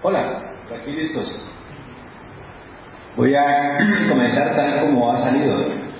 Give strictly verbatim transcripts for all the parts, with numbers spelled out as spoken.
Hola, aquí listos. Voy a comentar tal como ha salido,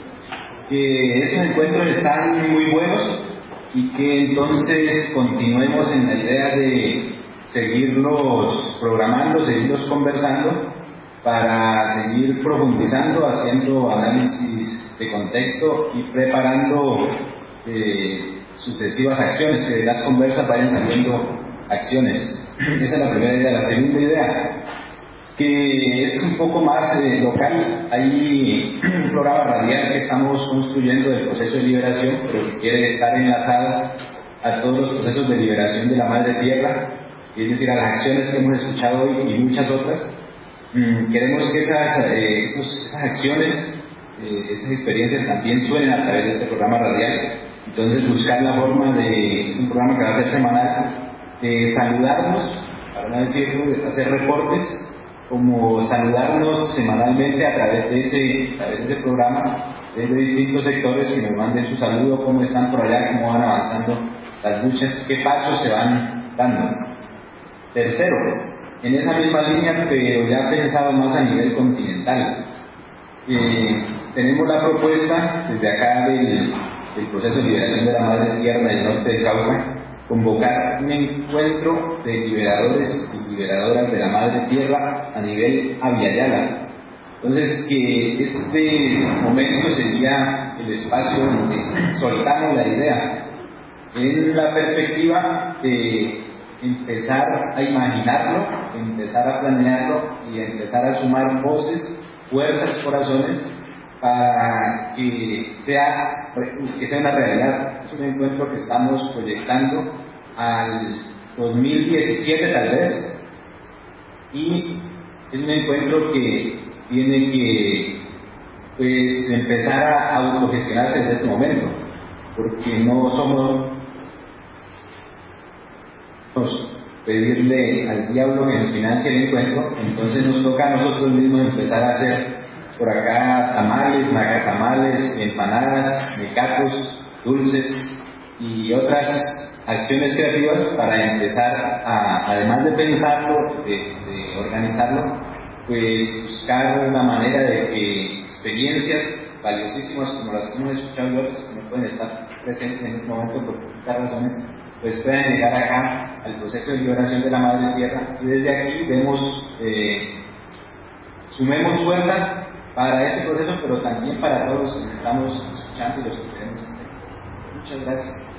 que estos encuentros están muy buenos y que entonces continuemos en la idea de seguirlos programando, seguirlos conversando para seguir profundizando, haciendo análisis de contexto y preparando eh, sucesivas acciones, que de las conversas vayan saliendo acciones. Esa es la primera idea. La segunda idea, que es un poco más eh, local. Hay un programa radial que estamos construyendo del proceso de liberación, pero que quiere estar enlazado a todos los procesos de liberación de la madre tierra, es decir, a las acciones que hemos escuchado hoy y muchas otras. Mm, queremos que esas, eh, esos, esas acciones, eh, esas experiencias también suenen a través de este programa radial. Entonces buscar la forma de, es un programa que va a ser semanal, de saludarnos, para no decirlo, de hacer reportes, como saludarnos semanalmente a través de ese, a través de ese programa, desde distintos sectores, que nos manden su saludo, cómo están por allá, cómo van avanzando las luchas, qué pasos se van dando. Tercero, en esa misma línea, pero ya pensado más a nivel continental, eh, tenemos la propuesta desde acá del, del proceso de liberación de la madre tierra del norte de Cauca, convocar un encuentro de liberadores y liberadoras de la madre tierra a nivel Abya-Yala. Entonces, que este momento sería el espacio donde soltamos la idea en la perspectiva de empezar a imaginarlo, empezar a planearlo y empezar a sumar voces, fuerzas, corazones, para que sea, que sea una realidad. Es un encuentro que estamos proyectando al dos mil diecisiete tal vez, y es un encuentro que tiene que pues empezar a autogestionarse desde este momento, porque no somos pedirle al diablo que nos financie el encuentro. Entonces nos toca a nosotros mismos empezar a hacer por acá tamales, macatamales, empanadas, mecatos, dulces y otras acciones creativas para empezar a, además de pensarlo, de, de organizarlo, pues buscar una manera de que experiencias valiosísimas como las que hemos escuchado y otras que no pueden estar presentes en este momento por distintas razones, pues puedan llegar acá al proceso de liberación de la madre tierra, y desde aquí vemos, eh, sumemos fuerza para este proceso, pero también para todos los que estamos escuchando y los que queremos entender. Muchas gracias.